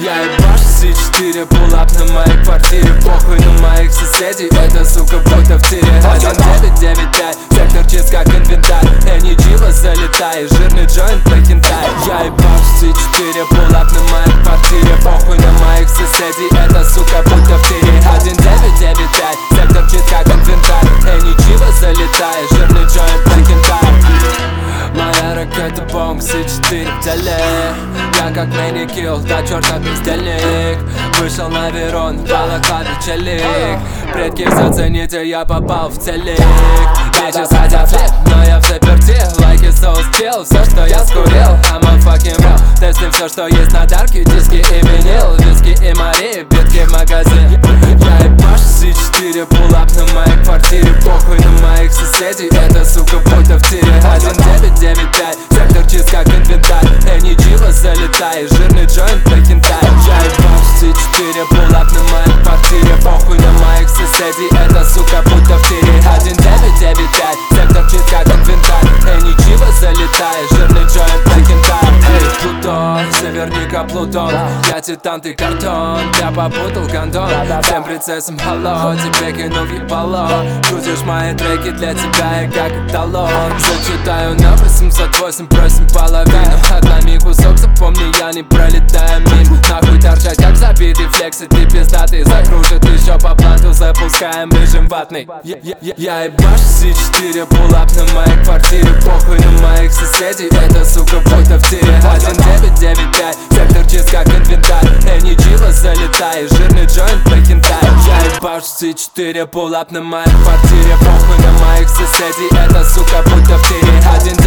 Я ебашу C4, пулап на моей квартире. Похуй на моих соседей, эта сука будто в тире. 1995, сектор чист как инвентарь. Энни Джила залетай, жирный джойнт на хентай. Я ебашу C4, пулап на моей квартире. Похуй на моих соседей, эта сука будто в тире. 1995, сектор чист как инвентарь. Энни Джила залетай, жирный джойнт на хентай. Моя ракета бомб C4 в теле. Я как мини-килл, да черт бездельник. Вышел на Верон, балаклаве челик. Предки зацените, я попал в телек. Bitches хотят флип, но я в заперти. Лайки, соус, чил, все, что я скурил. I'm a fucking real. Тесты все, что есть на дарке, диски и винил. Виски и Мари, битки в магазин. Я ебашу C4, пулап на моей квартире. Похуй на моих соседей, эта сука будто в тире. 1995, сектор чист как инвентарь. Энни Джила залетай, жирный джойнт на хентай. Я ебашу C4, пулап на моей квартире. Похуй на моих соседей, эта сука будто в тире. 1995, сектор чист как инвентарь. Энни Джила залетай, жирный джойнт на хентай. Эй, Плутон, северника Плутон. Я титан, ты картон, я попутал гондон. Всем принцессам халло, тебе кину в ебало. Крутишь мои треки, для тебя я как эталон. Зачитаю на 808, просим половину. Отломи кусок, запомни, я не пролетаю мимо. Нахуй торчать, как забитый флексы, ты пиздатый. Закружит еще по планту, запускаем режим ватный. Я ебашу C4, пулап на моей квартире. Похуй на моих соседей, эта сука будто в тире. 1995, сектор чист как инвентарь. Энни Джила залетай, жирный джойнт на хентай. Я ебашу C4, пулап на моей квартире. Похуй на моих соседей, эта сука будто в тире.